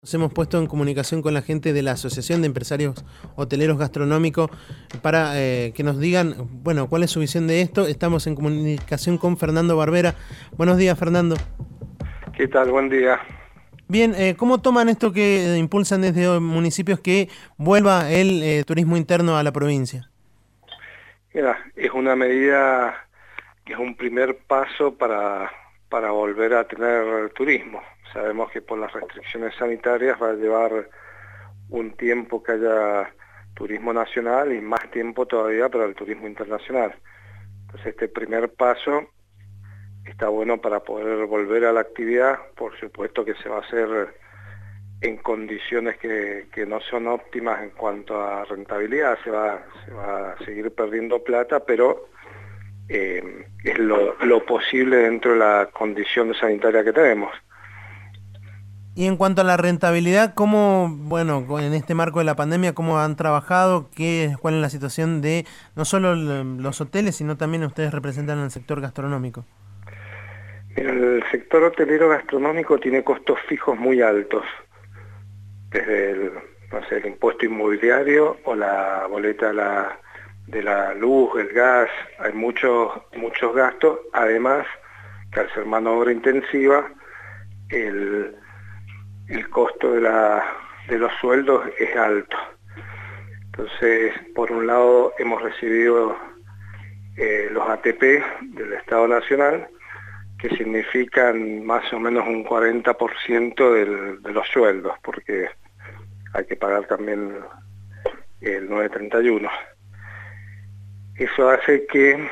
Nos hemos puesto en comunicación con la gente de la Asociación de Empresarios Hoteleros Gastronómicos para que nos digan, bueno, cuál es su visión de esto. Estamos en comunicación con Fernando Barbera. Buenos días, Fernando. ¿Qué tal? Buen día. Bien, ¿cómo toman esto que impulsan desde municipios que vuelva el turismo interno a la provincia? Mira, es una medida que es un primer paso para volver a tener turismo. Sabemos que por las restricciones sanitarias va a llevar un tiempo que haya turismo nacional y más tiempo todavía para el turismo internacional. Entonces este primer paso está bueno para poder volver a la actividad. Por supuesto que se va a hacer en condiciones que no son óptimas en cuanto a rentabilidad, se va a seguir perdiendo plata, pero es lo posible dentro de la condición sanitaria que tenemos. Y en cuanto a la rentabilidad, ¿cómo, bueno, en este marco de la pandemia, cómo han trabajado? ¿Cuál es la situación de no solo los hoteles, sino también ustedes representan el sector gastronómico? Mira, el sector hotelero gastronómico tiene costos fijos muy altos, desde no sé, el impuesto inmobiliario o la boleta de la luz, el gas. Hay muchos gastos, además que al ser mano de obra intensiva, el costo de los sueldos es alto. Entonces, por un lado, hemos recibido los ATP del Estado Nacional, que significan más o menos un 40% de los sueldos, porque hay que pagar también el 931. Eso hace que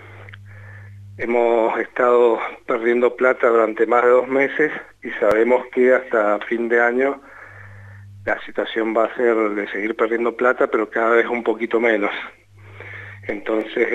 hemos estado perdiendo plata durante más de 2 meses y sabemos que hasta fin de año la situación va a ser de seguir perdiendo plata, pero cada vez un poquito menos. Entonces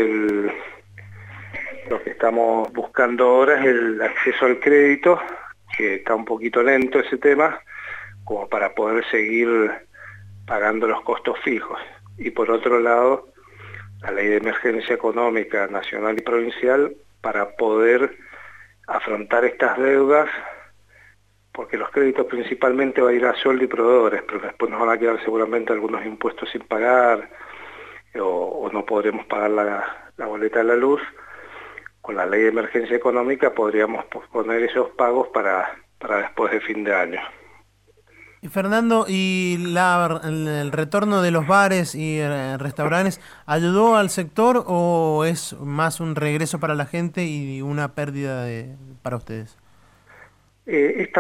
lo que estamos buscando ahora es el acceso al crédito, que está un poquito lento ese tema, como para poder seguir pagando los costos fijos. Y por otro lado, la ley de emergencia económica nacional y provincial para poder afrontar estas deudas, porque los créditos principalmente van a ir a sueldo y proveedores, pero después nos van a quedar seguramente algunos impuestos sin pagar, o no podremos pagar la boleta de la luz. Con la ley de emergencia económica podríamos posponer esos pagos para después de fin de año. Y Fernando, ¿y el retorno de los bares y restaurantes ayudó al sector o es más un regreso para la gente y una pérdida para ustedes? Es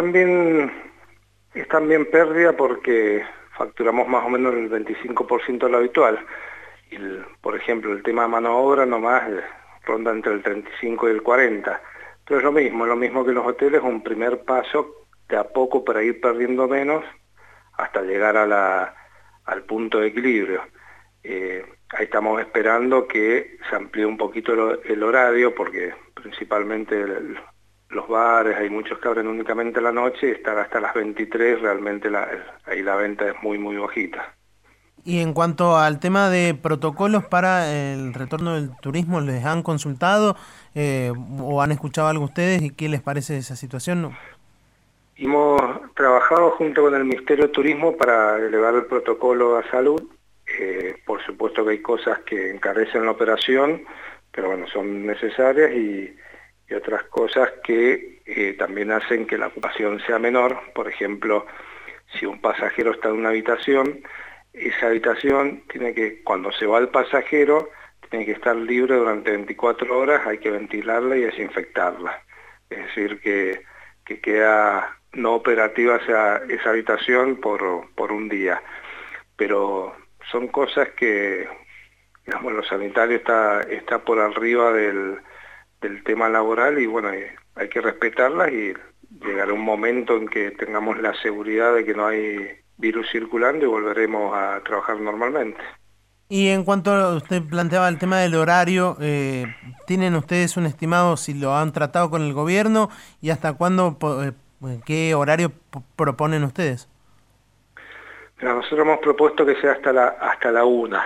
también pérdida porque facturamos más o menos el 25% de lo habitual. Por ejemplo, el tema de mano de obra nomás ronda entre el 35 y el 40. Pero es lo mismo que los hoteles, un primer paso de a poco para ir perdiendo menos hasta llegar al punto de equilibrio. Ahí estamos esperando que se amplíe un poquito el horario, porque principalmente los bares, hay muchos que abren únicamente la noche y estar hasta las 23, realmente ahí la venta es muy, muy bajita. Y en cuanto al tema de protocolos para el retorno del turismo, ¿les han consultado o han escuchado algo ustedes y qué les parece esa situación? ¿No? Hemos trabajado junto con el Ministerio de Turismo para elevar el protocolo a salud. Por supuesto que hay cosas que encarecen la operación, pero bueno, son necesarias, y otras cosas que también hacen que la ocupación sea menor. Por ejemplo, si un pasajero está en una habitación, esa habitación cuando se va el pasajero, tiene que estar libre durante 24 horas, hay que ventilarla y desinfectarla. Es decir, que queda no operativa esa habitación por un día. Pero son cosas que, digamos, lo sanitario está por arriba del tema laboral, y bueno, hay que respetarlas, y llegará un momento en que tengamos la seguridad de que no hay virus circulando y volveremos a trabajar normalmente. Y en cuanto usted planteaba el tema del horario, ¿tienen ustedes un estimado si lo han tratado con el gobierno y hasta cuándo, qué horario proponen ustedes? Mira, nosotros hemos propuesto que sea hasta la 1,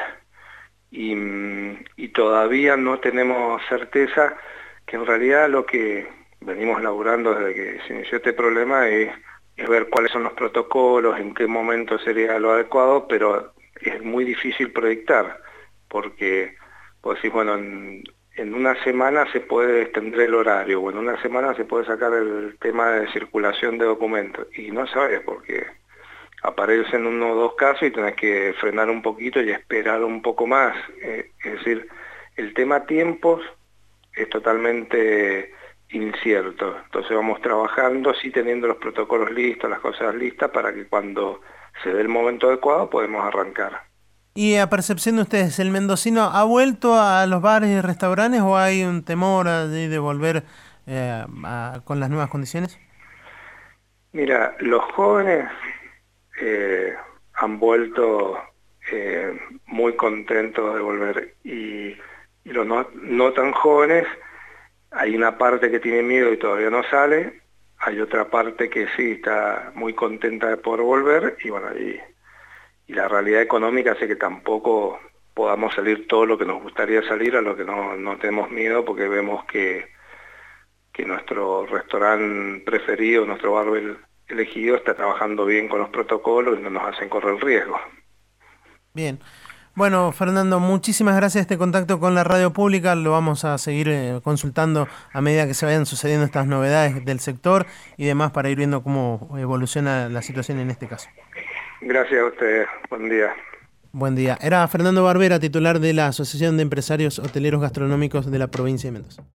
y todavía no tenemos certeza, que en realidad lo que venimos laburando desde que se inició este problema es es ver cuáles son los protocolos, en qué momento sería lo adecuado, pero es muy difícil proyectar, porque vos decís, bueno, en una semana se puede extender el horario, o en una semana se puede sacar el tema de circulación de documentos, y no sabes, porque aparecen uno o dos casos y tenés que frenar un poquito y esperar un poco más. Es decir, el tema tiempos es totalmente incierto. Entonces vamos trabajando, sí teniendo los protocolos listos, las cosas listas, para que cuando se dé el momento adecuado podemos arrancar. Y a percepción de ustedes, ¿el mendocino ha vuelto a los bares y restaurantes o hay un temor de volver con las nuevas condiciones? Mira, los jóvenes han vuelto muy contentos de volver y los no tan jóvenes, hay una parte que tiene miedo y todavía no sale, hay otra parte que sí está muy contenta de poder volver y bueno, y la realidad económica hace que tampoco podamos salir todo lo que nos gustaría salir, a lo que no tenemos miedo, porque vemos que nuestro restaurante preferido, nuestro bar elegido, está trabajando bien con los protocolos y no nos hacen correr el riesgo. Bien. Bueno, Fernando, muchísimas gracias. Este contacto con la radio pública lo vamos a seguir consultando a medida que se vayan sucediendo estas novedades del sector y demás para ir viendo cómo evoluciona la situación en este caso. Gracias a ustedes. Buen día. Buen día. Era Fernando Barbera, titular de la Asociación de Empresarios Hoteleros Gastronómicos de la provincia de Mendoza.